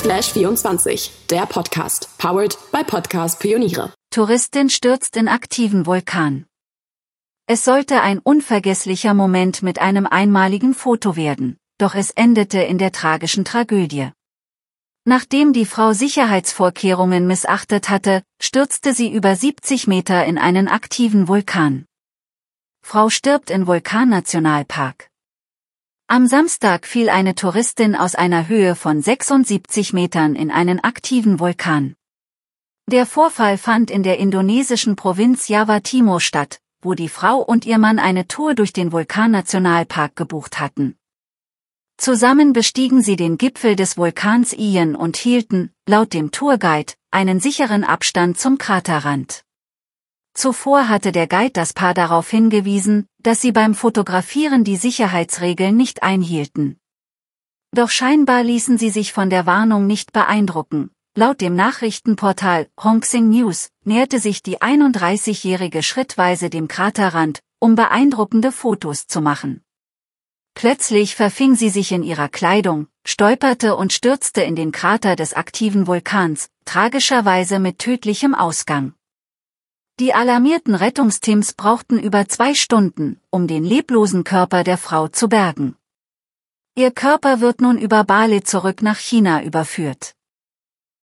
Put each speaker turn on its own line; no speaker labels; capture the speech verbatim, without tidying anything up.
Flash vierundzwanzig, der Podcast, powered by Podcast Pioniere.
Touristin stürzt in aktiven Vulkan. Es sollte ein unvergesslicher Moment mit einem einmaligen Foto werden, doch es endete in der tragischen Tragödie. Nachdem die Frau Sicherheitsvorkehrungen missachtet hatte, stürzte sie über siebzig Meter in einen aktiven Vulkan. Frau stirbt in Vulkannationalpark. Am Samstag fiel eine Touristin aus einer Höhe von sechsundsiebzig Metern in einen aktiven Vulkan. Der Vorfall fand in der indonesischen Provinz Jawa Timur statt, wo die Frau und ihr Mann eine Tour durch den Vulkannationalpark gebucht hatten. Zusammen bestiegen sie den Gipfel des Vulkans Ijen und hielten, laut dem Tourguide, einen sicheren Abstand zum Kraterrand. Zuvor hatte der Guide das Paar darauf hingewiesen, dass sie beim Fotografieren die Sicherheitsregeln nicht einhielten. Doch scheinbar ließen sie sich von der Warnung nicht beeindrucken. Laut dem Nachrichtenportal Hong Sing News näherte sich die einunddreißigjährige schrittweise dem Kraterrand, um beeindruckende Fotos zu machen. Plötzlich verfing sie sich in ihrer Kleidung, stolperte und stürzte in den Krater des aktiven Vulkans, tragischerweise mit tödlichem Ausgang. Die alarmierten Rettungsteams brauchten über zwei Stunden, um den leblosen Körper der Frau zu bergen. Ihr Körper wird nun über Bali zurück nach China überführt.